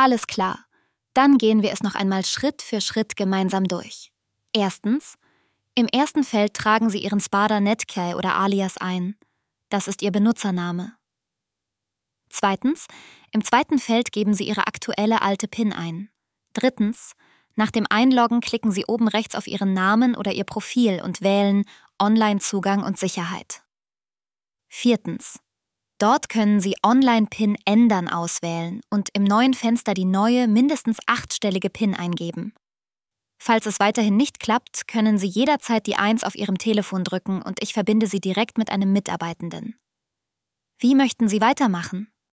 Alles klar. Dann gehen wir es noch einmal Schritt für Schritt gemeinsam durch. Erstens: Im ersten Feld tragen Sie Ihren Spada Netkey oder Alias ein. Das ist Ihr Benutzername. Zweitens: Im zweiten Feld geben Sie Ihre aktuelle alte PIN ein. Drittens: Nach dem Einloggen klicken Sie oben rechts auf Ihren Namen oder Ihr Profil und wählen Online-Zugang und Sicherheit. Viertens: Dort können Sie Online-PIN ändern auswählen und im neuen Fenster die neue, mindestens 8-stellige PIN eingeben. Falls es weiterhin nicht klappt, können Sie jederzeit die 1 auf Ihrem Telefon drücken und ich verbinde Sie direkt mit einem Mitarbeitenden. Wie möchten Sie weitermachen?